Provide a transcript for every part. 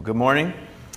Good morning.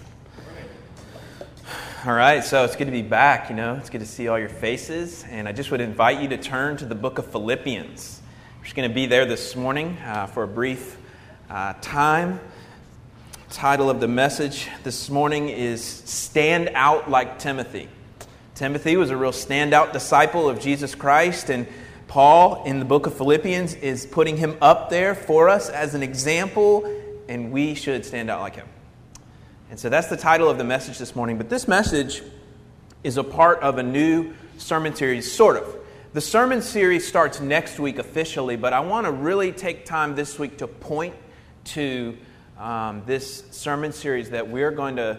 All right, so it's good to be back, It's good to see all your faces. And I just would invite you to turn to the book of Philippians. We're just going to be there this morning for a brief time. Title of the message this morning is Stand Out Like Timothy. Timothy was a real standout disciple of Jesus Christ, and Paul in the book of Philippians is putting him up there for us as an example, and we should stand out like him. And so that's the title of the message this morning. But this message is a part of a new sermon series, sort of. The sermon series starts next week officially, but I want to really take time this week to point to this sermon series that we're going to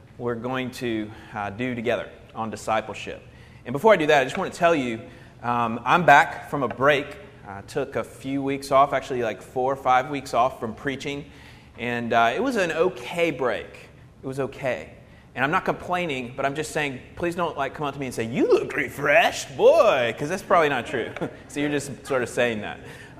do together on discipleship. And before I do that, I just want to tell you, I'm back from a break. I took a few weeks off, actually like 4 or 5 weeks off from preaching, and it was an okay break. It was okay. And I'm not complaining, but I'm just saying, please don't come up to me and say, "You look refreshed, boy," because that's probably not true. So you're just sort of saying that.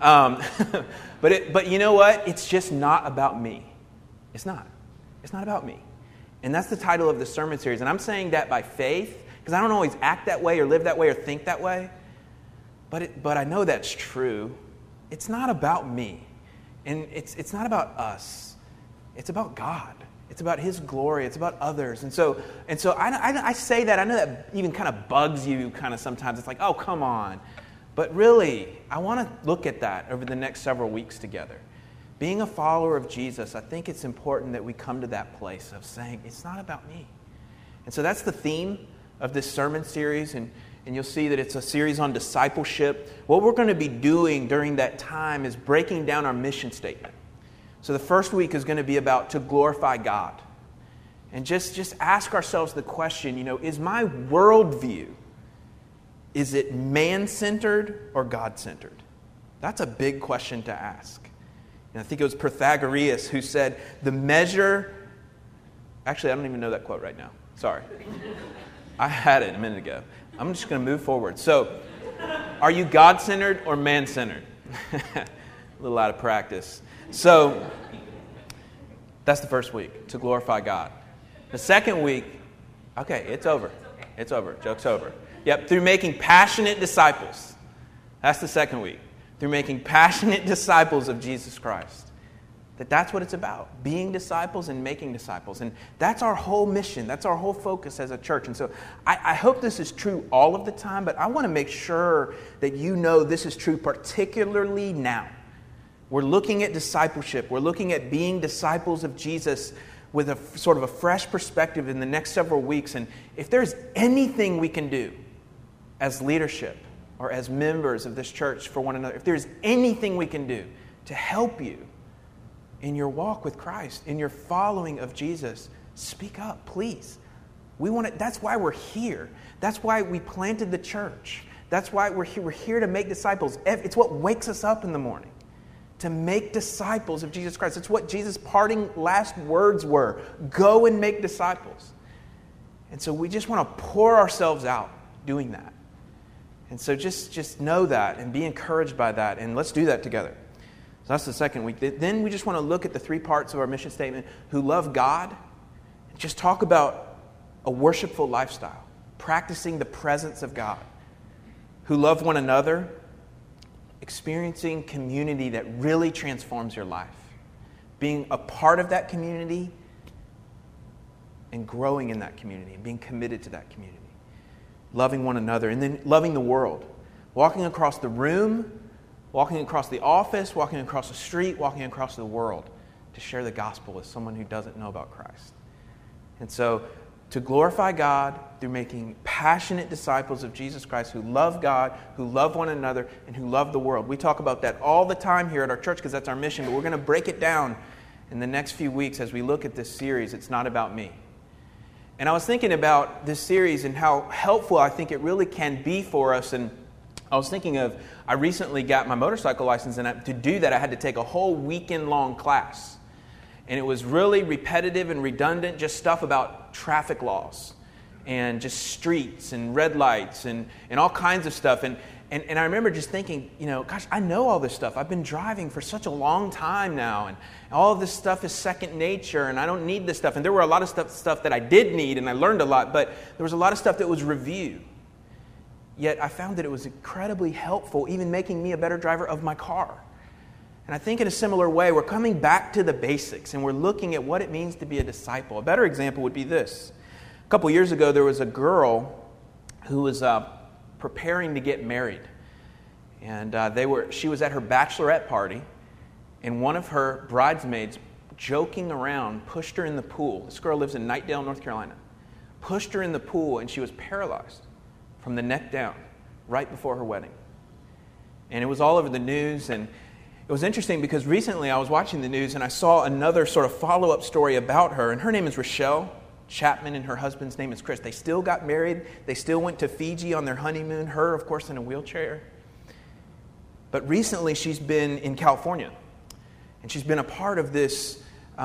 But you know what? It's just not about me. It's not. It's not about me. And that's the title of the sermon series. And I'm saying that by faith, because I don't always act that way or live that way or think that way. But I know that's true. It's not about me. And it's not about us. It's about God. It's about His glory. It's about others. And so I say that. I know that even kind of bugs you sometimes. It's like, oh, come on. But really, I want to look at that over the next several weeks together. Being a follower of Jesus, I think it's important that we come to that place of saying, it's not about me. And so that's the theme of this sermon series. And you'll see that it's a series on discipleship. What we're going to be doing during that time is breaking down our mission statement. So the first week is going to be about to glorify God. And just ask ourselves the question, is my worldview, is it man-centered or God-centered? That's a big question to ask. And I think it was Pythagoras who said, the measure... Actually, I don't even know that quote right now. Sorry. I had it a minute ago. I'm just going to move forward. So, are you God-centered or man-centered? A little out of practice. So, that's the first week, to glorify God. The second week, okay, it's over. It's over. Joke's over. Yep, through making passionate disciples. That's the second week. Through making passionate disciples of Jesus Christ. That's what it's about. Being disciples and making disciples. And that's our whole mission. That's our whole focus as a church. And so I hope this is true all of the time, but I want to make sure that you know this is true particularly now. We're looking at discipleship. We're looking at being disciples of Jesus with a sort of a fresh perspective in the next several weeks. And if there's anything we can do as leadership or as members of this church for one another, if there's anything we can do to help you in your walk with Christ, in your following of Jesus, speak up, please. That's why we're here. That's why we planted the church. That's why we're here. We're here to make disciples. It's what wakes us up in the morning. To make disciples of Jesus Christ. It's what Jesus' parting last words were. Go and make disciples. And so we just want to pour ourselves out doing that. And so just know that and be encouraged by that. And let's do that together. So that's the second week. Then we just want to look at the 3 parts of our mission statement. Who love God. And just talk about a worshipful lifestyle. Practicing the presence of God. Who love one another. Experiencing community that really transforms your life. Being a part of that community and growing in that community and being committed to that community. Loving one another and then loving the world. Walking across the room, walking across the office, walking across the street, walking across the world to share the gospel with someone who doesn't know about Christ. And so to glorify God through making passionate disciples of Jesus Christ who love God, who love one another, and who love the world. We talk about that all the time here at our church because that's our mission, but we're going to break it down in the next few weeks as we look at this series. It's not about me. And I was thinking about this series and how helpful I think it really can be for us. And I was thinking of, I recently got my motorcycle license, and to do that I had to take a whole weekend-long class. And it was really repetitive and redundant, just stuff about traffic laws. and just streets and red lights and all kinds of stuff. And I remember just thinking, gosh, I know all this stuff. I've been driving for such a long time now, and all of this stuff is second nature, and I don't need this stuff. And there were a lot of stuff that I did need, and I learned a lot, but there was a lot of stuff that was review. Yet I found that it was incredibly helpful, even making me a better driver of my car. And I think in a similar way, we're coming back to the basics, and we're looking at what it means to be a disciple. A better example would be this. A couple years ago, there was a girl who was preparing to get married. And she was at her bachelorette party, and one of her bridesmaids, joking around, pushed her in the pool. This girl lives in Knightdale, North Carolina. Pushed her in the pool, and she was paralyzed from the neck down right before her wedding. And it was all over the news, and it was interesting because recently I was watching the news and I saw another sort of follow-up story about her, and her name is Rochelle Chapman, and her husband's name is Chris. They still got married. They still went to Fiji on their honeymoon. Her, of course, in a wheelchair. But recently she's been in California, and she's been a part of this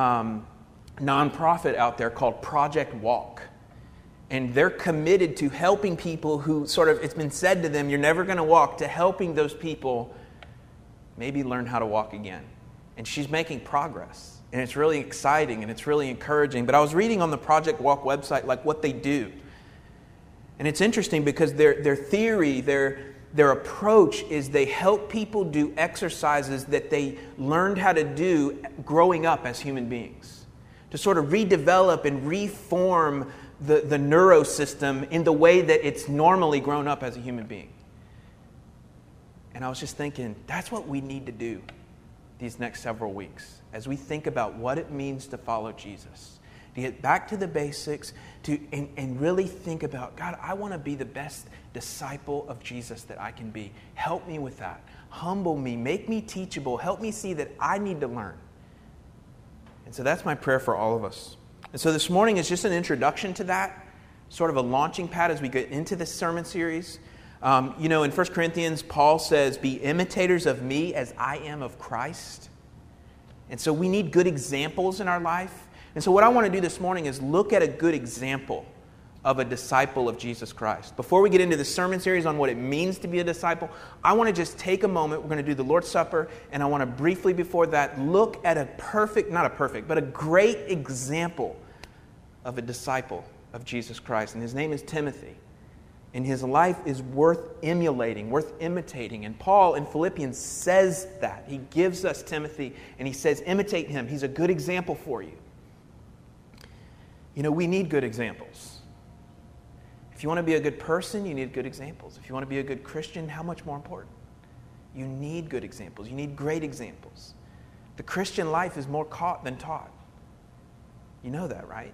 nonprofit out there called Project Walk. And they're committed to helping people who it's been said to them, you're never going to walk, to helping those people maybe learn how to walk again. And she's making progress. And it's really exciting and it's really encouraging. But I was reading on the Project Walk website what they do. And it's interesting because their theory, their approach is they help people do exercises that they learned how to do growing up as human beings. To sort of redevelop and reform the neurosystem in the way that it's normally grown up as a human being. And I was just thinking, that's what we need to do these next several weeks as we think about what it means to follow Jesus. To get back to the basics, and really think about, God, I want to be the best disciple of Jesus that I can be. Help me with that. Humble me. Make me teachable. Help me see that I need to learn. And so that's my prayer for all of us. And so this morning is just an introduction to that, sort of a launching pad as we get into this sermon series. In 1 Corinthians, Paul says, be imitators of me as I am of Christ. And so we need good examples in our life. And so what I want to do this morning is look at a good example of a disciple of Jesus Christ. Before we get into the sermon series on what it means to be a disciple, I want to just take a moment. We're going to do the Lord's Supper, and I want to briefly before that look at a great example of a disciple of Jesus Christ. And his name is Timothy. And his life is worth emulating, worth imitating. And Paul in Philippians says that. He gives us Timothy, and he says, imitate him. He's a good example for you. We need good examples. If you want to be a good person, you need good examples. If you want to be a good Christian, how much more important? You need good examples. You need great examples. The Christian life is more caught than taught. You know that, right?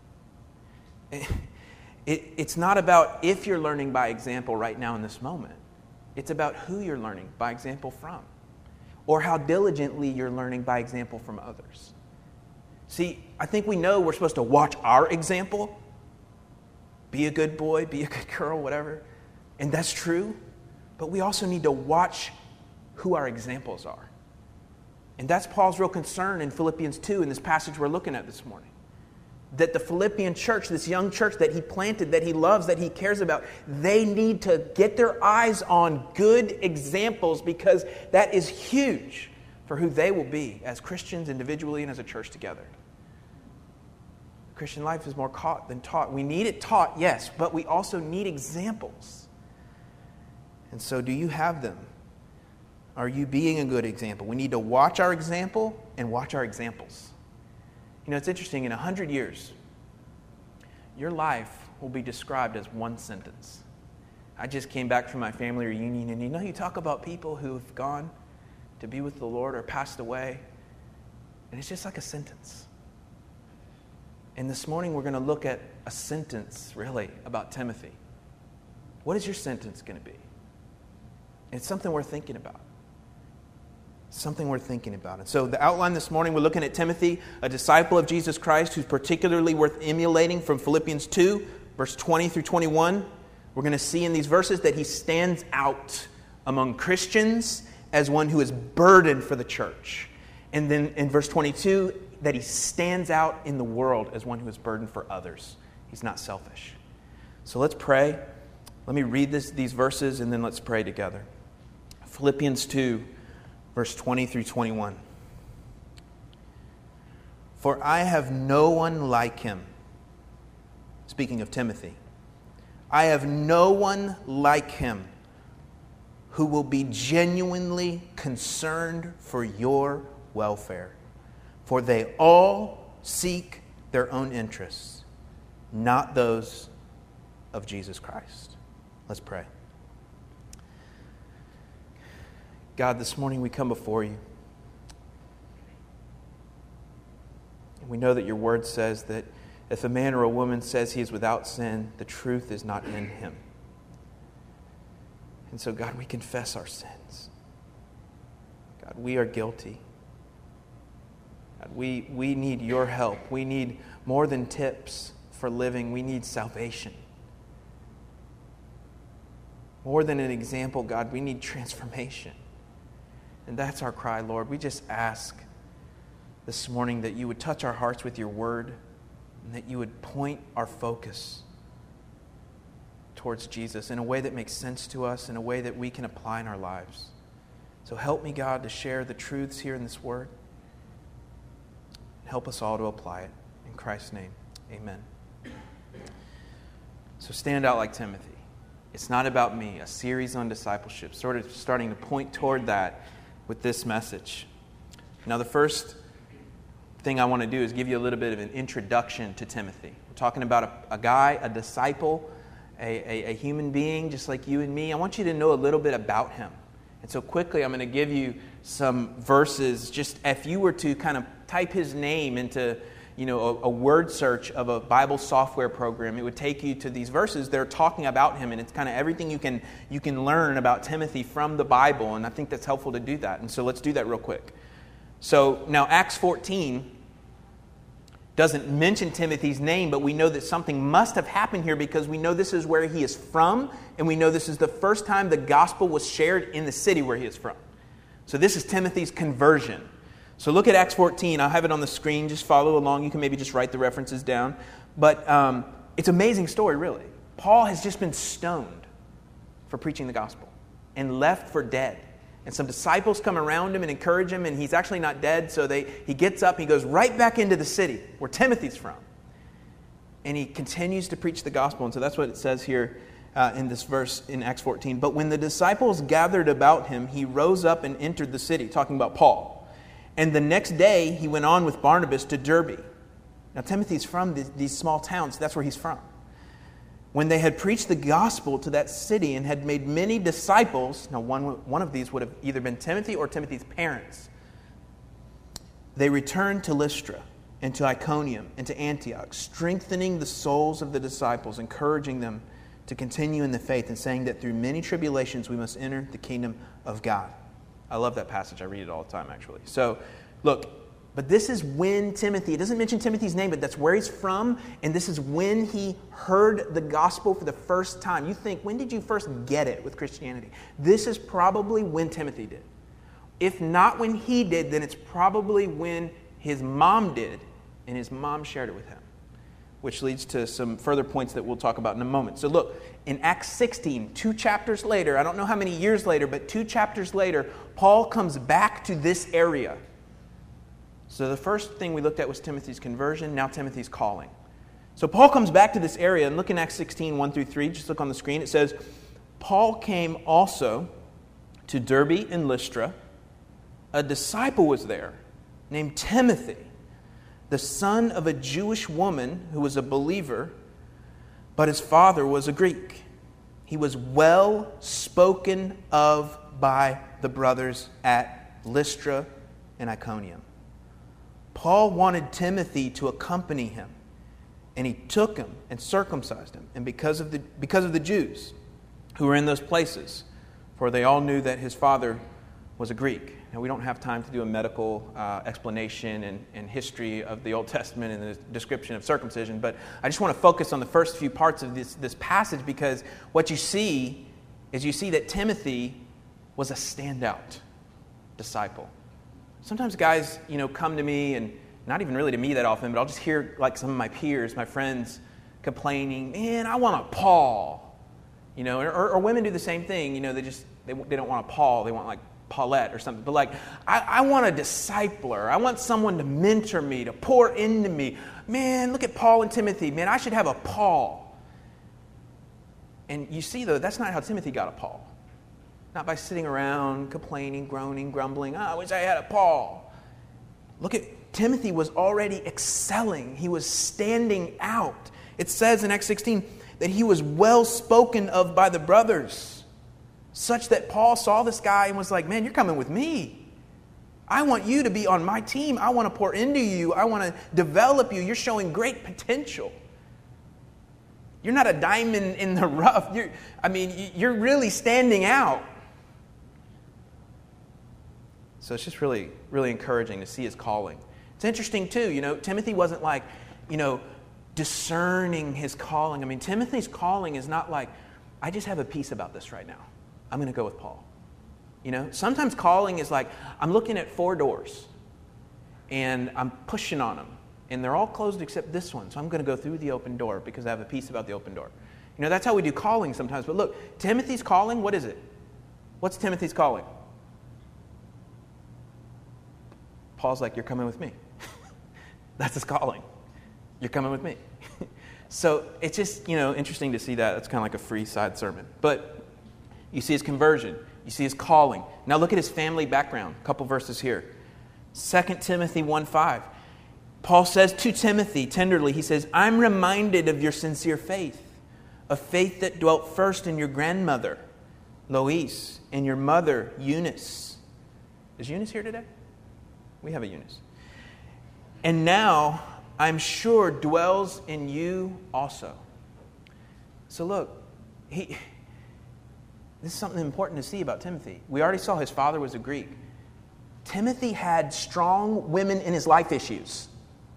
It's not about if you're learning by example right now in this moment. It's about who you're learning by example from, or how diligently you're learning by example from others. See, I think we know we're supposed to watch our example. Be a good boy, be a good girl, whatever. And that's true. But we also need to watch who our examples are. And that's Paul's real concern in Philippians 2 in this passage we're looking at this morning. That the Philippian church, this young church that he planted, that he loves, that he cares about, they need to get their eyes on good examples, because that is huge for who they will be as Christians individually and as a church together. Christian life is more caught than taught. We need it taught, yes, but we also need examples. And so do you have them? Are you being a good example? We need to watch our example and watch our examples. It's interesting, in 100 years, your life will be described as one sentence. I just came back from my family reunion, and you talk about people who have gone to be with the Lord or passed away, and it's just like a sentence. And this morning we're going to look at a sentence, really, about Timothy. What is your sentence going to be? It's something we're thinking about. Something we're thinking about. And so the outline this morning, we're looking at Timothy, a disciple of Jesus Christ who's particularly worth emulating from Philippians 2, verse 20 through 21. We're going to see in these verses that he stands out among Christians as one who is burdened for the church. And then in verse 22, that he stands out in the world as one who is burdened for others. He's not selfish. So let's pray. Let me read these verses and then let's pray together. Philippians 2, verse 20 through 21. For I have no one like him. Speaking of Timothy. I have no one like him who will be genuinely concerned for your welfare. For they all seek their own interests, not those of Jesus Christ. Let's pray. God, this morning we come before you. And we know that your word says that if a man or a woman says he is without sin, the truth is not in him. And so, God, we confess our sins. God, we are guilty. God, we need your help. We need more than tips for living. We need salvation. More than an example, God, we need transformation. And that's our cry, Lord. We just ask this morning that you would touch our hearts with your word and that you would point our focus towards Jesus in a way that makes sense to us, in a way that we can apply in our lives. So help me, God, to share the truths here in this word. Help us all to apply it. In Christ's name, amen. So stand out like Timothy. It's not about me, a series on discipleship, sort of starting to point toward that with this message. Now, the first thing I want to do is give you a little bit of an introduction to Timothy. We're talking about a guy, a disciple, a human being just like you and me. I want you to know a little bit about him. And so quickly, I'm going to give you some verses. Just if you were to kind of type his name into a word search of a Bible software program, it would take you to these verses. They're talking about him, and it's kind of everything you can learn about Timothy from the Bible, and I think that's helpful to do that. And so let's do that real quick. So now Acts 14 doesn't mention Timothy's name, but we know that something must have happened here because we know this is where he is from, and we know this is the first time the gospel was shared in the city where he is from. So this is Timothy's conversion. So look at Acts 14. I'll have it on the screen. Just follow along. You can maybe just write the references down. But it's an amazing story, really. Paul has just been stoned for preaching the gospel and left for dead. And some disciples come around him and encourage him, and he's actually not dead. So he gets up, he goes right back into the city where Timothy's from. And he continues to preach the gospel. And so that's what it says here in this verse in Acts 14. But when the disciples gathered about him, he rose up and entered the city, talking about Paul. And the next day, he went on with Barnabas to Derbe. Now, Timothy's from these small towns. That's where he's from. When they had preached the gospel to that city and had made many disciples, now one of these would have either been Timothy or Timothy's parents, they returned to Lystra and to Iconium and to Antioch, strengthening the souls of the disciples, encouraging them to continue in the faith, and saying that through many tribulations we must enter the kingdom of God. I love that passage. I read it all the time, actually. So, look, but this is when Timothy, it doesn't mention Timothy's name, but that's where he's from, and this is when he heard the gospel for the first time. You think, when did you first get it with Christianity? This is probably when Timothy did. If not when he did, then it's probably when his mom did, and his mom shared it with him, which leads to some further points that we'll talk about in a moment. So look, in Acts 16, 2 chapters later, I don't know how many years later, but 2 chapters later, Paul comes back to this area. So the first thing we looked at was Timothy's conversion, now Timothy's calling. So Paul comes back to this area, and look in Acts 16, 1 through 3, just look on the screen. It says, Paul came also to Derbe and Lystra. A disciple was there named Timothy, the son of a Jewish woman who was a believer, but his father was a Greek. He was well spoken of by the brothers at Lystra and Iconium. Paul wanted Timothy to accompany him, and he took him and circumcised him, and because of the Jews who were in those places, for they all knew that his father was a Greek. Now, we don't have time to do a medical explanation and history of the Old Testament and the description of circumcision, but I just want to focus on the first few parts of this passage, because what you see is you see that Timothy was a standout disciple. Sometimes guys, come to me, and not even really to me that often, but I'll just hear like some of my peers, my friends, complaining, man, I want a Paul. You know, or women do the same thing. You know, they don't want a Paul. They want like Paulette or something. But like, I want a discipler. I want someone to mentor me, to pour into me. Man, look at Paul and Timothy. Man, I should have a Paul. And you see, though, that's not how Timothy got a Paul. Not by sitting around, complaining, groaning, grumbling. I wish I had a Paul. Look at Timothy was already excelling. He was standing out. It says in Acts 16 that he was well spoken of by the brothers, such that Paul saw this guy and was like, man, you're coming with me. I want you to be on my team. I want to pour into you. I want to develop you. You're showing great potential. You're not a diamond in the rough. You're really standing out. So it's just really, really encouraging to see his calling. It's interesting too, you know, Timothy wasn't like, you know, discerning his calling. I mean, Timothy's calling is not like, I just have a peace about this right now. I'm going to go with Paul. You know, sometimes calling is like, I'm looking at 4 doors and I'm pushing on them and they're all closed except this one. So I'm going to go through the open door because I have a peace about the open door. You know, that's how we do calling sometimes. But look, Timothy's calling, what is it? What's Timothy's calling? Paul's like, you're coming with me. That's his calling. You're coming with me. So it's just, you know, interesting to see that. It's kind of like a free side sermon. But you see his conversion. You see his calling. Now look at his family background. A couple verses here. 2 Timothy 1:5. Paul says to Timothy tenderly, he says, I'm reminded of your sincere faith, a faith that dwelt first in your grandmother, Lois, and your mother, Eunice. Is Eunice here today? We have a Eunice. And now, I'm sure, dwells in you also. So look, this is something important to see about Timothy. We already saw his father was a Greek. Timothy had strong women in his life issues.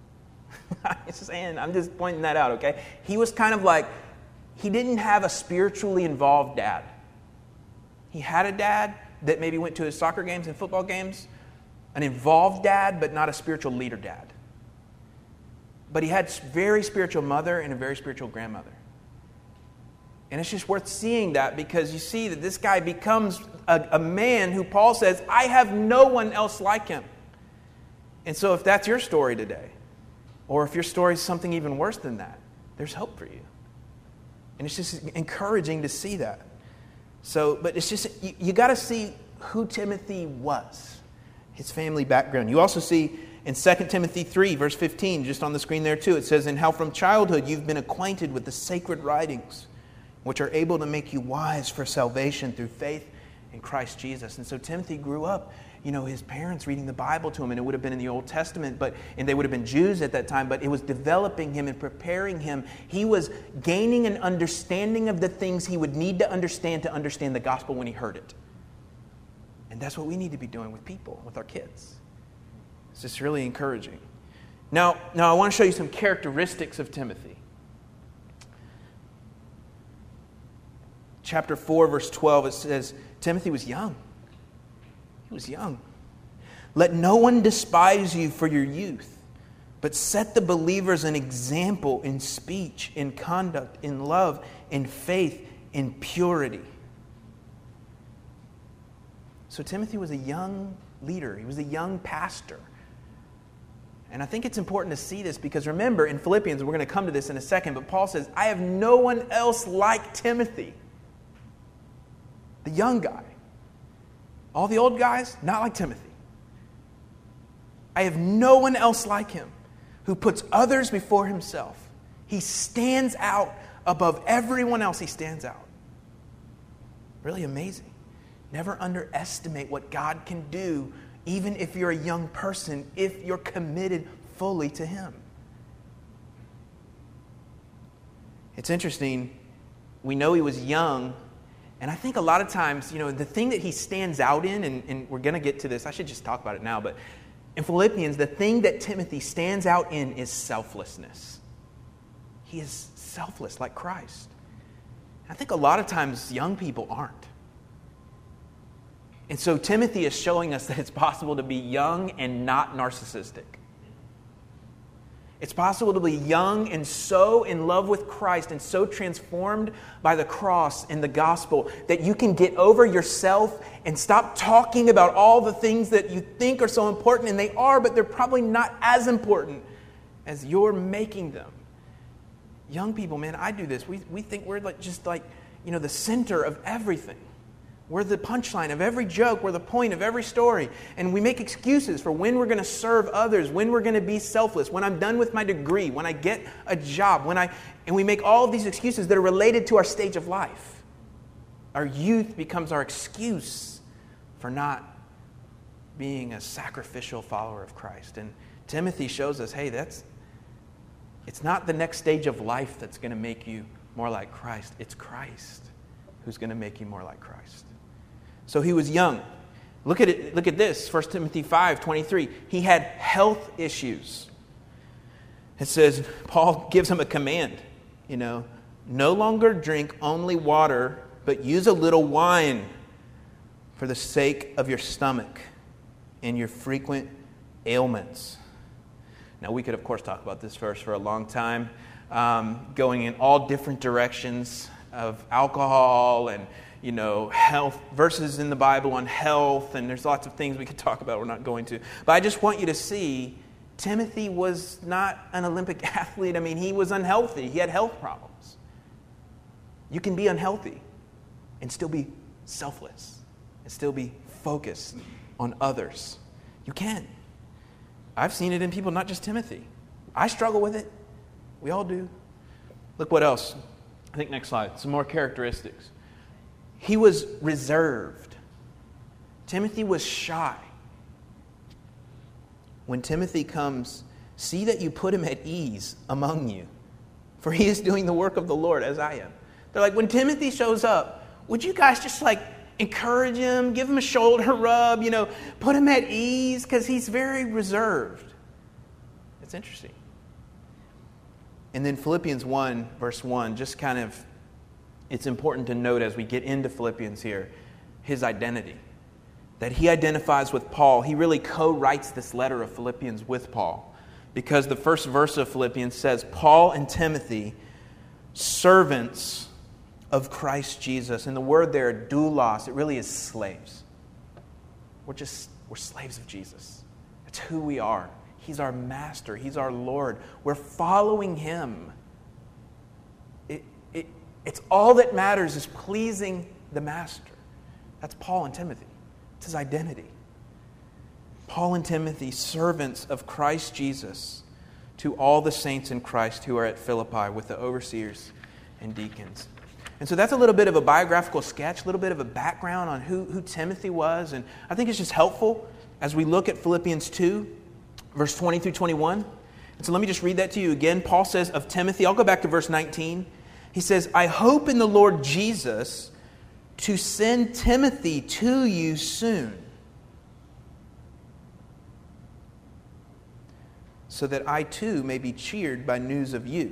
I'm just pointing that out, okay? He was kind of like, he didn't have a spiritually involved dad. He had a dad that maybe went to his soccer games and football games, an involved dad, but not a spiritual leader dad. But he had a very spiritual mother and a very spiritual grandmother. And it's just worth seeing that because you see that this guy becomes a man who Paul says, I have no one else like him. And so if that's your story today, or if your story is something even worse than that, there's hope for you. And it's just encouraging to see that. So, but it's just, you got to see who Timothy was. His family background. You also see in 2 Timothy 3, verse 15, just on the screen there too, it says, and how from childhood you've been acquainted with the sacred writings, which are able to make you wise for salvation through faith in Christ Jesus. And so Timothy grew up, you know, his parents reading the Bible to him, and it would have been in the Old Testament, and they would have been Jews at that time, but it was developing him and preparing him. He was gaining an understanding of the things he would need to understand the gospel when he heard it. And that's what we need to be doing with people, with our kids. It's just really encouraging. Now I want to show you some characteristics of Timothy. Chapter 4, verse 12, it says, Timothy was young. He was young. Let no one despise you for your youth, but set the believers an example in speech, in conduct, in love, in faith, in purity. So Timothy was a young leader. He was a young pastor. And I think it's important to see this because remember, in Philippians, we're going to come to this in a second, but Paul says, I have no one else like Timothy. The young guy. All the old guys, not like Timothy. I have no one else like him who puts others before himself. He stands out above everyone else. He stands out. Really amazing. Never underestimate what God can do, even if you're a young person, if you're committed fully to Him. It's interesting. We know he was young, and I think a lot of times, you know, the thing that he stands out in, and we're going to get to this, I should just talk about it now, but in Philippians, the thing that Timothy stands out in is selflessness. He is selfless like Christ. I think a lot of times young people aren't. And so Timothy is showing us that it's possible to be young and not narcissistic. It's possible to be young and so in love with Christ and so transformed by the cross and the gospel that you can get over yourself and stop talking about all the things that you think are so important, and they are, but they're probably not as important as you're making them. Young people, man, I do this. We think we're the center of everything. We're the punchline of every joke. We're the point of every story. And we make excuses for when we're going to serve others, when we're going to be selfless, when I'm done with my degree, when I get a job, and we make all of these excuses that are related to our stage of life. Our youth becomes our excuse for not being a sacrificial follower of Christ. And Timothy shows us, hey, it's not the next stage of life that's going to make you more like Christ. It's Christ who's going to make you more like Christ. So he was young. Look at it. Look at this. 1 Timothy 5:23. He had health issues. It says, Paul gives him a command. No longer drink only water, but use a little wine for the sake of your stomach and your frequent ailments. Now, we could, of course, talk about this verse for a long time, going in all different directions of alcohol and health, verses in the Bible on health, and there's lots of things we could talk about. We're not going to. But I just want you to see, Timothy was not an Olympic athlete. I mean, he was unhealthy. He had health problems. You can be unhealthy and still be selfless and still be focused on others. You can. I've seen it in people, not just Timothy. I struggle with it. We all do. Look what else. I think next slide. Some more characteristics. He was reserved. Timothy was shy. When Timothy comes, see that you put him at ease among you, for he is doing the work of the Lord as I am. They're like, when Timothy shows up, would you guys just encourage him, give him a shoulder rub, put him at ease, because he's very reserved. It's interesting. And then Philippians 1, verse 1, just kind of, it's important to note as we get into Philippians here, his identity. That he identifies with Paul. He really co-writes this letter of Philippians with Paul. Because the first verse of Philippians says, Paul and Timothy, servants of Christ Jesus. And the word there, doulos, it really is slaves. We're slaves of Jesus. That's who we are. He's our master. He's our Lord. We're following him. It's all that matters is pleasing the master. That's Paul and Timothy. It's his identity. Paul and Timothy, servants of Christ Jesus, to all the saints in Christ who are at Philippi with the overseers and deacons. And so that's a little bit of a biographical sketch, a little bit of a background on who Timothy was. And I think it's just helpful as we look at Philippians 2, verse 20 through 21. And so let me just read that to you again. Paul says of Timothy, I'll go back to verse 19. He says, I hope in the Lord Jesus to send Timothy to you soon, so that I too may be cheered by news of you.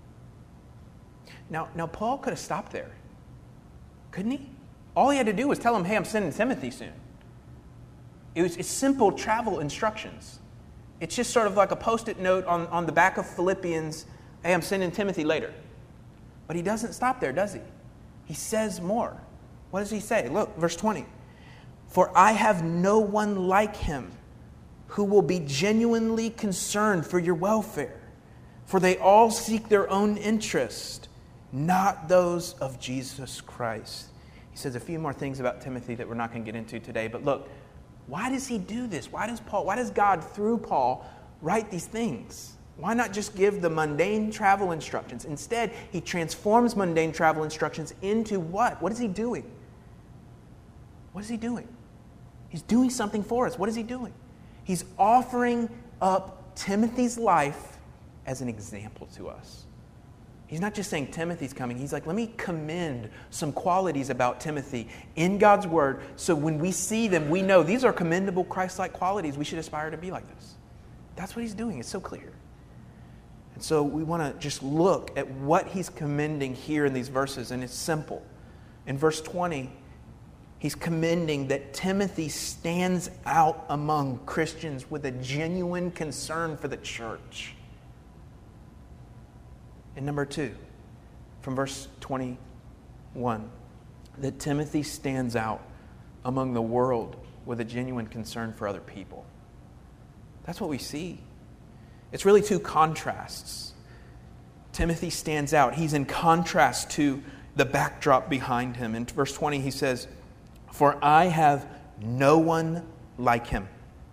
Now Paul could have stopped there, couldn't he? All he had to do was tell him, hey, I'm sending Timothy soon. It's simple travel instructions. It's just sort of like a post-it note on the back of Philippians, hey, I'm sending Timothy later. But he doesn't stop there, does he? He says more. What does he say? Look, verse 20. For I have no one like him who will be genuinely concerned for your welfare. For they all seek their own interest, not those of Jesus Christ. He says a few more things about Timothy that we're not going to get into today. But look, why does he do this? Why does God, through Paul, write these things? Why not just give the mundane travel instructions? Instead, he transforms mundane travel instructions into what? What is he doing? What is he doing? He's doing something for us. What is he doing? He's offering up Timothy's life as an example to us. He's not just saying Timothy's coming. He's like, let me commend some qualities about Timothy in God's word, so when we see them, we know these are commendable Christ-like qualities. We should aspire to be like this. That's what he's doing. It's so clear. And so we want to just look at what he's commending here in these verses, and it's simple. In verse 20, he's commending that Timothy stands out among Christians with a genuine concern for the church. And number 2, from verse 21, that Timothy stands out among the world with a genuine concern for other people. That's what we see. It's really 2 contrasts. Timothy stands out. He's in contrast to the backdrop behind him. In verse 20, he says, "For I have no one like him."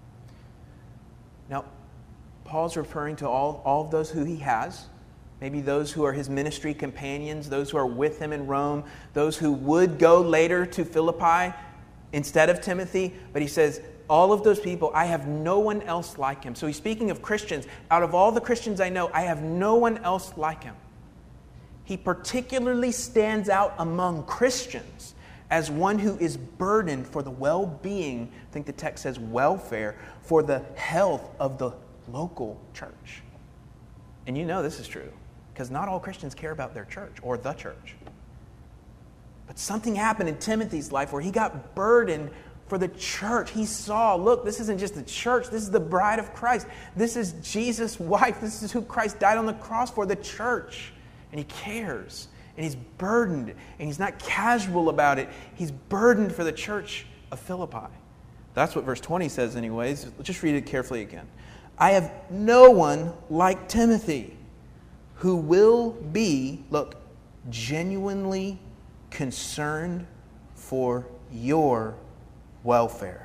Now, Paul's referring to all of those who he has. Maybe those who are his ministry companions, those who are with him in Rome, those who would go later to Philippi instead of Timothy. But he says, all of those people, I have no one else like him. So he's speaking of Christians. Out of all the Christians I know, I have no one else like him. He particularly stands out among Christians as one who is burdened for the well-being, I think the text says welfare, for the health of the local church. And you know this is true, because not all Christians care about their church or the church. But something happened in Timothy's life where he got burdened for the church. He saw, look, this isn't just the church. This is the bride of Christ. This is Jesus' wife. This is who Christ died on the cross for, the church. And he cares. And he's burdened. And he's not casual about it. He's burdened for the church of Philippi. That's what verse 20 says anyways. Just read it carefully again. I have no one like Timothy who will be, look, genuinely concerned for your welfare.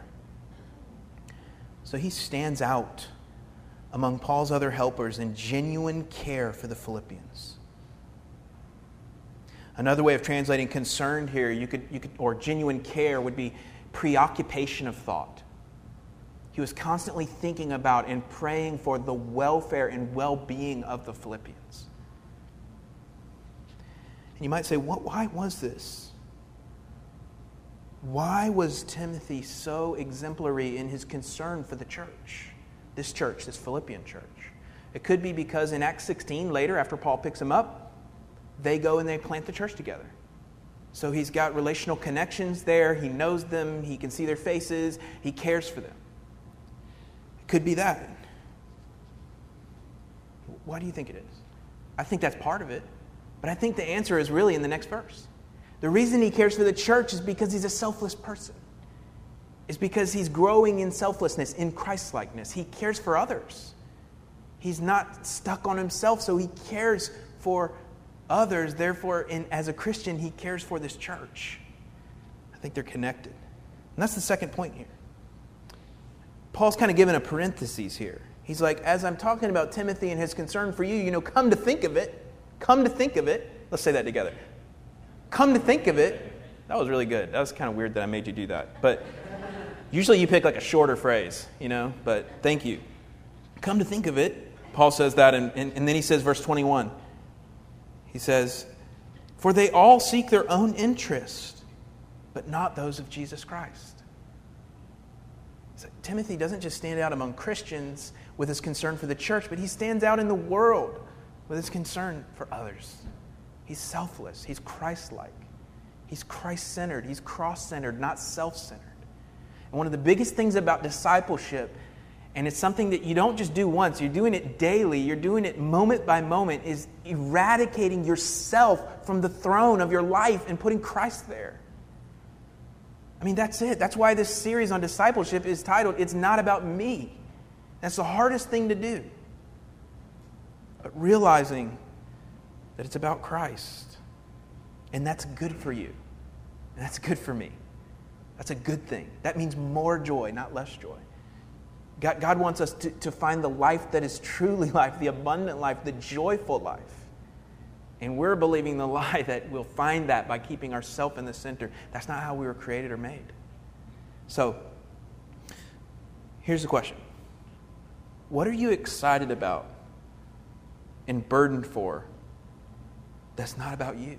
So he stands out among Paul's other helpers in genuine care for the Philippians. Another way of translating concerned here, you could, or genuine care would be preoccupation of thought. He was constantly thinking about and praying for the welfare and well-being of the Philippians. And you might say, why was this? Why was Timothy so exemplary in his concern for the church? This Philippian church. It could be because in Acts 16, later, after Paul picks him up, they go and they plant the church together. So he's got relational connections there. He knows them. He can see their faces. He cares for them. It could be that. Why do you think it is? I think that's part of it. But I think the answer is really in the next verse. The reason he cares for the church is because he's a selfless person. It's because he's growing in selflessness, in Christ-likeness. He cares for others. He's not stuck on himself, so he cares for others. Therefore, as a Christian, he cares for this church. I think they're connected. And that's the second point here. Paul's kind of given a parenthesis here. He's like, as I'm talking about Timothy and his concern for you, come to think of it. Let's say that together. Come to think of it. That was really good. That was kind of weird that I made you do that. But usually you pick like a shorter phrase, but thank you. Come to think of it. Paul says that, and then he says, verse 21. He says, for they all seek their own interest, but not those of Jesus Christ. So Timothy doesn't just stand out among Christians with his concern for the church, but he stands out in the world with his concern for others. He's selfless. He's Christ-like. He's Christ-centered. He's cross-centered, not self-centered. And one of the biggest things about discipleship, and it's something that you don't just do once, you're doing it daily, you're doing it moment by moment, is eradicating yourself from the throne of your life and putting Christ there. I mean, that's it. That's why this series on discipleship is titled, It's Not About Me. That's the hardest thing to do. But realizing that it's about Christ. And that's good for you. And that's good for me. That's a good thing. That means more joy, not less joy. God wants us to find the life that is truly life, the abundant life, the joyful life. And we're believing the lie that we'll find that by keeping ourselves in the center. That's not how we were created or made. So, here's the question. What are you excited about and burdened for that's not about you?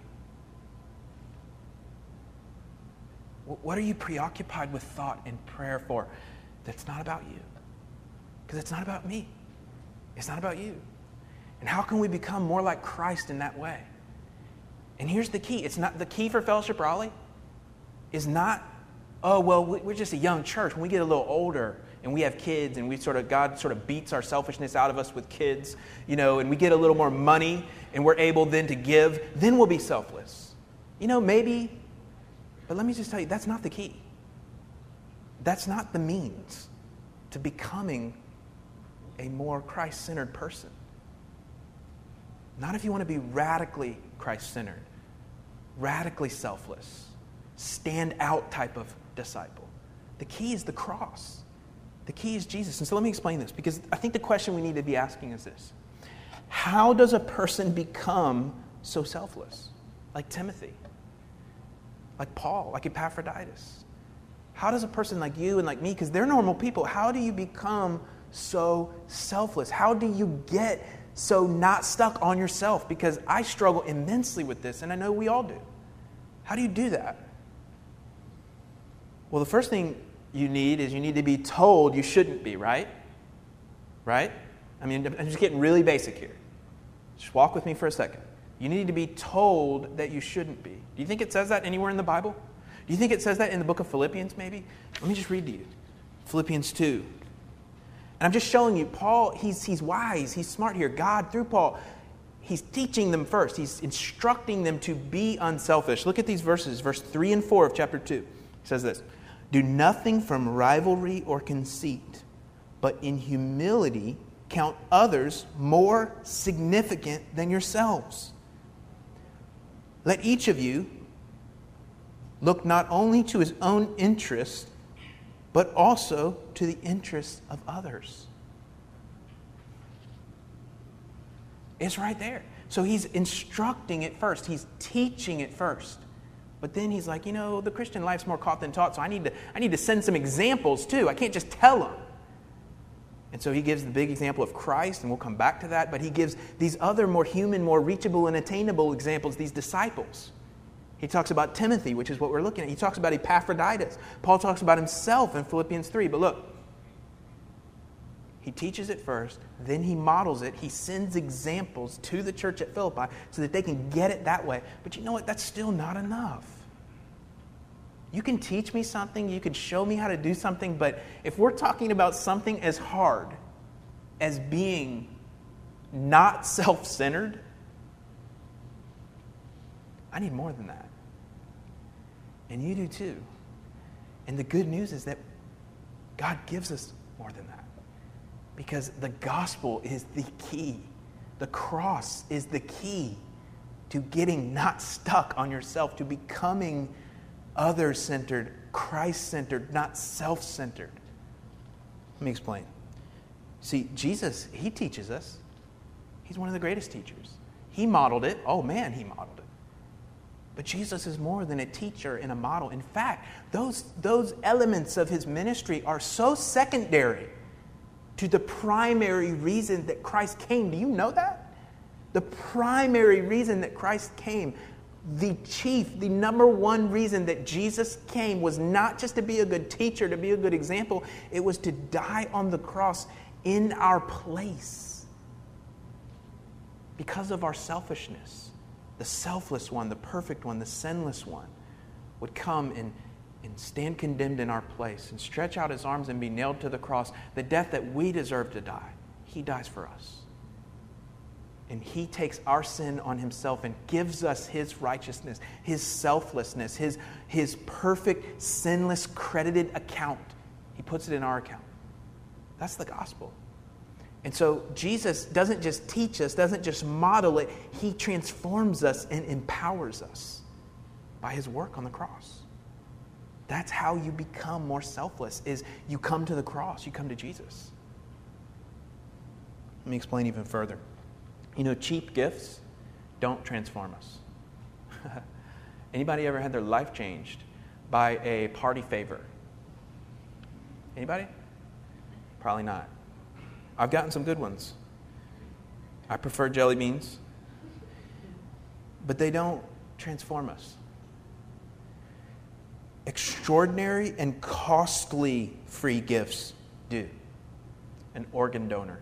What are you preoccupied with thought and prayer for that's not about you? Because it's not about me. It's not about you. And how can we become more like Christ in that way? And here's the key. It's not the key for Fellowship Raleigh is not oh, well, we're just a young church. When we get a little older and we have kids and God sort of beats our selfishness out of us with kids, and we get a little more money and we're able then to give, then we'll be selfless. Maybe, but let me just tell you, that's not the key. That's not the means to becoming a more Christ-centered person. Not if you want to be radically Christ-centered, radically selfless, stand out type of disciple. The key is the cross. The key is Jesus. And so let me explain this, because I think the question we need to be asking is this. How does a person become so selfless? Like Timothy, like Paul, like Epaphroditus. How does a person like you and like me, because they're normal people, how do you become so selfless? How do you get so not stuck on yourself? Because I struggle immensely with this, and I know we all do. How do you do that? Well, the first thing you need to be told you shouldn't be, right? Right? I mean, I'm just getting really basic here. Just walk with me for a second. You need to be told that you shouldn't be. Do you think it says that anywhere in the Bible? Do you think it says that in the book of Philippians, maybe? Let me just read to you. Philippians 2. And I'm just showing you, Paul, he's wise, he's smart here. God, through Paul, he's teaching them first. He's instructing them to be unselfish. Look at these verses, verse 3 and 4 of chapter 2. It says this, do nothing from rivalry or conceit, but in humility count others more significant than yourselves. Let each of you look not only to his own interest, but also to the interests of others. It's right there. So he's instructing it first. He's teaching it first. But then he's like, the Christian life's more caught than taught, so I need to send some examples too. I can't just tell them. And so he gives the big example of Christ, and we'll come back to that, but he gives these other more human, more reachable and attainable examples, these disciples. He talks about Timothy, which is what we're looking at. He talks about Epaphroditus. Paul talks about himself in Philippians 3. But look, he teaches it first, then he models it. He sends examples to the church at Philippi so that they can get it that way. But you know what? That's still not enough. You can teach me something, you can show me how to do something, but if we're talking about something as hard as being not self-centered, I need more than that. And you do too. And the good news is that God gives us more than that. Because the gospel is the key. The cross is the key to getting not stuck on yourself, to becoming other-centered, Christ-centered, not self-centered. Let me explain. See, Jesus, he teaches us. He's one of the greatest teachers. He modeled it. Oh man, he modeled it. But Jesus is more than a teacher and a model. In fact, those elements of his ministry are so secondary to the primary reason that Christ came. Do you know that? The primary reason that Christ came, the number one reason that Jesus came was not just to be a good teacher, to be a good example. It was to die on the cross in our place because of our selfishness. The selfless one, the perfect one, the sinless one would come and stand condemned in our place and stretch out his arms and be nailed to the cross. The death that we deserve to die, he dies for us. And he takes our sin on himself and gives us his righteousness, his selflessness, his perfect, sinless, credited account. He puts it in our account. That's the gospel. And so Jesus doesn't just teach us, doesn't just model it. He transforms us and empowers us by his work on the cross. That's how you become more selfless, is you come to the cross, you come to Jesus. Let me explain even further. Cheap gifts don't transform us. Anybody ever had their life changed by a party favor? Anybody? Probably not. I've gotten some good ones. I prefer jelly beans. But they don't transform us. Extraordinary and costly free gifts do. An organ donor.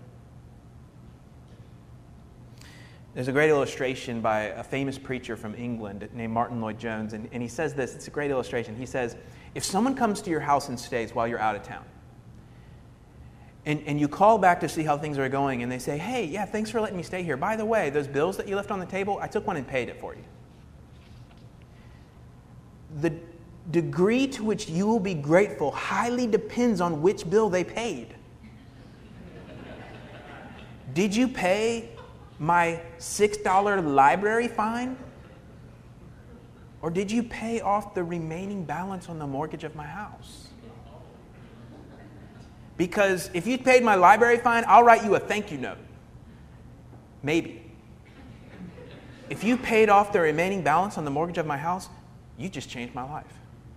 There's a great illustration by a famous preacher from England named Martin Lloyd-Jones, and he says this. It's a great illustration. He says, If someone comes to your house and stays while you're out of town, and you call back to see how things are going, and they say, hey, yeah, thanks for letting me stay here. By the way, those bills that you left on the table, I took one and paid it for you. The degree to which you will be grateful highly depends on which bill they paid. Did you pay my $6 library fine? Or did you pay off the remaining balance on the mortgage of my house? Because if you paid my library fine, I'll write you a thank you note. Maybe. If you paid off the remaining balance on the mortgage of my house, you just changed my life.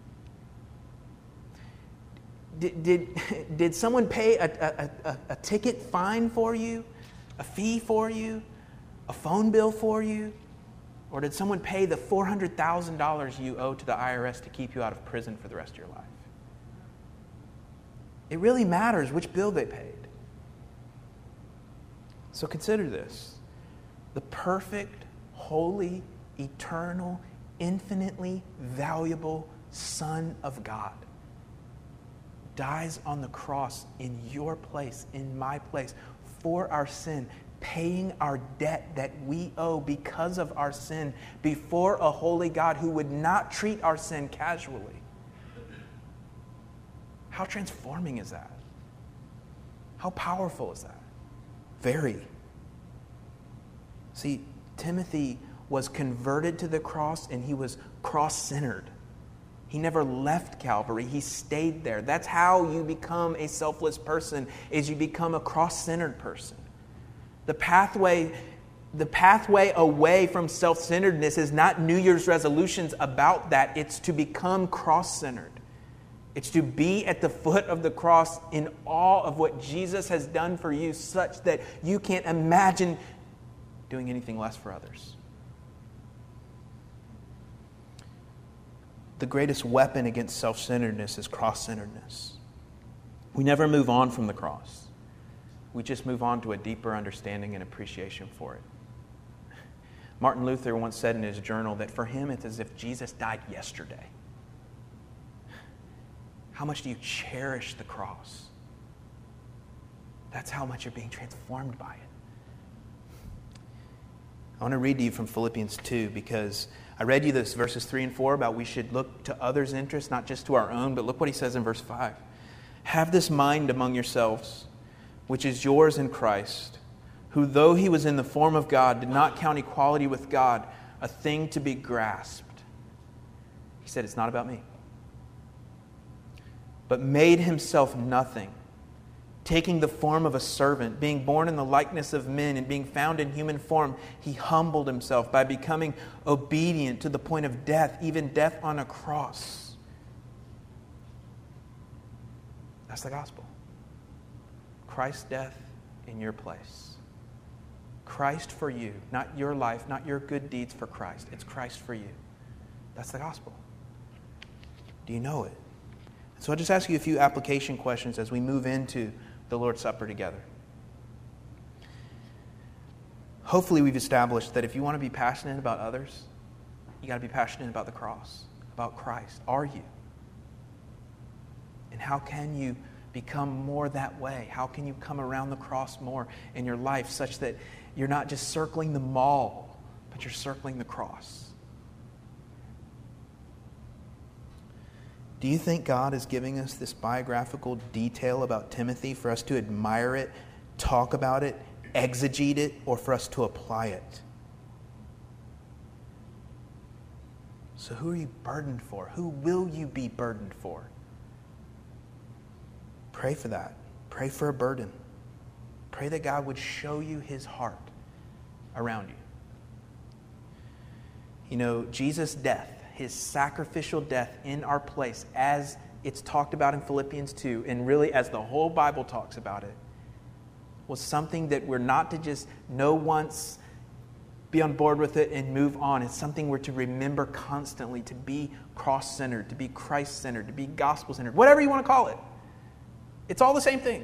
Did someone pay a ticket fine for you? A fee for you? A phone bill for you? Or did someone pay the $400,000 you owe to the IRS to keep you out of prison for the rest of your life? It really matters which bill they paid. So consider this. The perfect, holy, eternal, infinitely valuable Son of God dies on the cross in your place, in my place, for our sin, paying our debt that we owe because of our sin before a holy God who would not treat our sin casually. How transforming is that? How powerful is that? Very. See, Timothy was converted to the cross and he was cross-centered. He never left Calvary. He stayed there. That's how you become a selfless person, is you become a cross-centered person. The pathway away from self-centeredness is not New Year's resolutions about that. It's to become cross-centered. It's to be at the foot of the cross in awe of what Jesus has done for you, such that you can't imagine doing anything less for others. The greatest weapon against self-centeredness is cross-centeredness. We never move on from the cross. We just move on to a deeper understanding and appreciation for it. Martin Luther once said in his journal that for him it's as if Jesus died yesterday. How much do you cherish the cross? That's how much you're being transformed by it. I want to read to you from Philippians 2 because I read you this verses 3 and 4 about we should look to others' interests, not just to our own, but look what he says in verse 5. Have this mind among yourselves, which is yours in Christ, who though he was in the form of God, did not count equality with God a thing to be grasped. He said, it's not about me. But made himself nothing, taking the form of a servant, being born in the likeness of men, and being found in human form, he humbled himself by becoming obedient to the point of death, even death on a cross. That's the gospel. Christ's death in your place. Christ for you, not your life, not your good deeds for Christ. It's Christ for you. That's the gospel. Do you know it? So I'll just ask you a few application questions as we move into the Lord's Supper together. Hopefully we've established that if you want to be passionate about others, you got to be passionate about the cross, about Christ. Are you? And how can you become more that way? How can you come around the cross more in your life such that you're not just circling the mall, but you're circling the cross? Do you think God is giving us this biographical detail about Timothy for us to admire it, talk about it, exegete it, or for us to apply it? So who are you burdened for? Who will you be burdened for? Pray for that. Pray for a burden. Pray that God would show you his heart around you. You know, Jesus' death, his sacrificial death in our place, as it's talked about in Philippians 2, and really as the whole Bible talks about it, was something that we're not to just know once, be on board with it, and move on. It's something we're to remember constantly, to be cross-centered, to be Christ-centered, to be gospel-centered, whatever you want to call it. It's all the same thing.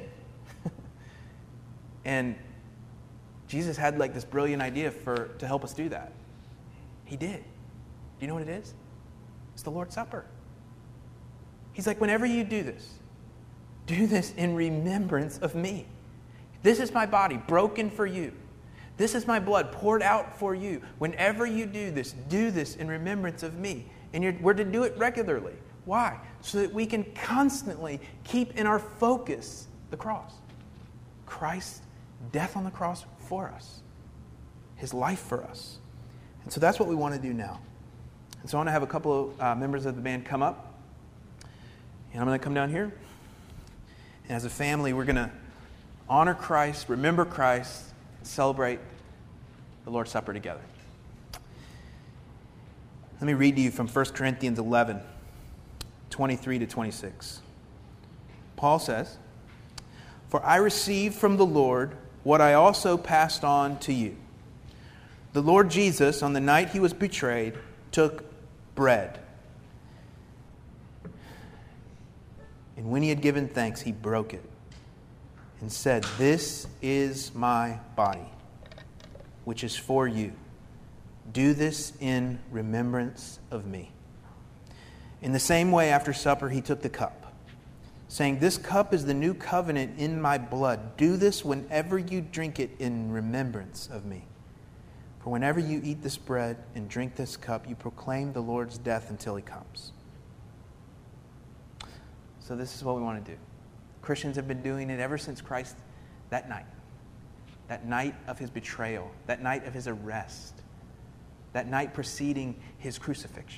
And Jesus had like this brilliant idea to help us do that. He did. Do you know what it is? It's the Lord's Supper. He's like, whenever you do this in remembrance of me. This is my body broken for you. This is my blood poured out for you. Whenever you do this in remembrance of me. And we're to do it regularly. Why? So that we can constantly keep in our focus the cross. Christ's death on the cross for us. His life for us. And so that's what we want to do now. And so I want to have a couple of members of the band come up. And I'm going to come down here. And as a family, we're going to honor Christ, remember Christ, and celebrate the Lord's Supper together. Let me read to you from 1 Corinthians 11, 23 to 26. Paul says, "For I received from the Lord what I also passed on to you. The Lord Jesus, on the night he was betrayed, took bread. And when he had given thanks, he broke it and said, 'This is my body, which is for you. Do this in remembrance of me.' In the same way, after supper, he took the cup, saying, 'This cup is the new covenant in my blood. Do this whenever you drink it in remembrance of me. For whenever you eat this bread and drink this cup, you proclaim the Lord's death until he comes.'" So this is what we want to do. Christians have been doing it ever since Christ, that night of his betrayal, that night of his arrest, that night preceding his crucifixion,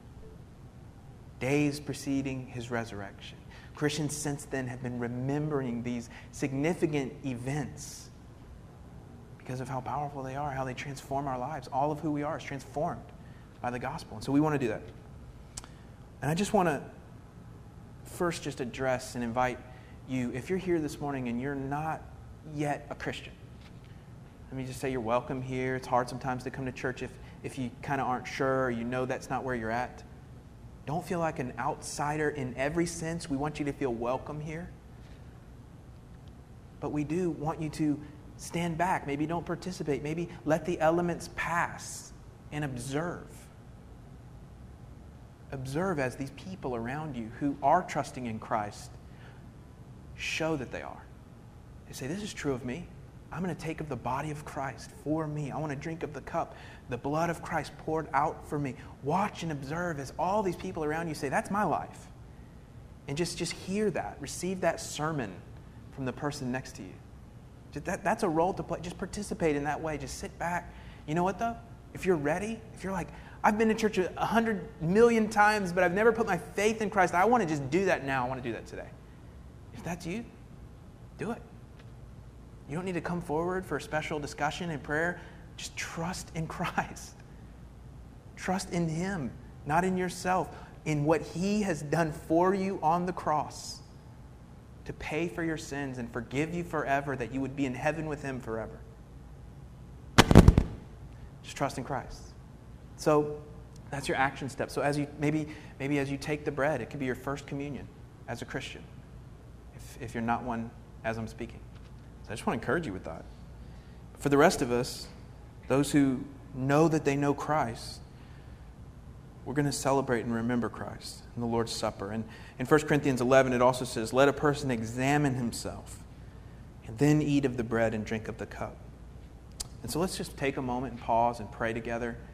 days preceding his resurrection. Christians since then have been remembering these significant events because of how powerful they are, how they transform our lives. All of who we are is transformed by the gospel. And so we want to do that. And I just want to first just address and invite you, if you're here this morning and you're not yet a Christian, let me just say you're welcome here. It's hard sometimes to come to church if you kind of aren't sure or you know that's not where you're at. Don't feel like an outsider in every sense. We want you to feel welcome here. But we do want you to stand back. Maybe don't participate. Maybe let the elements pass and observe. Observe as these people around you who are trusting in Christ show that they are. They say, "This is true of me. I'm going to take of the body of Christ for me. I want to drink of the cup, the blood of Christ poured out for me." Watch and observe as all these people around you say, "That's my life." And just hear that. Receive that sermon from the person next to you. That's a role to play. Just participate in that way. Just sit back. You know what, though? If you're ready, if you're like, "I've been to church 100 million times, but I've never put my faith in Christ. I want to just do that now. I want to do that today." If that's you, do it. You don't need to come forward for a special discussion and prayer. Just trust in Christ. Trust in him, not in yourself, in what he has done for you on the cross to pay for your sins and forgive you forever, that you would be in heaven with him forever. Just trust in Christ. So that's your action step. So as you maybe as you take the bread, it could be your first communion as a Christian, if you're not one as I'm speaking. So I just want to encourage you with that. For the rest of us, those who know that they know Christ, we're going to celebrate and remember Christ in the Lord's Supper. And in 1 Corinthians 11, it also says, "Let a person examine himself, and then eat of the bread and drink of the cup." And so let's just take a moment and pause and pray together.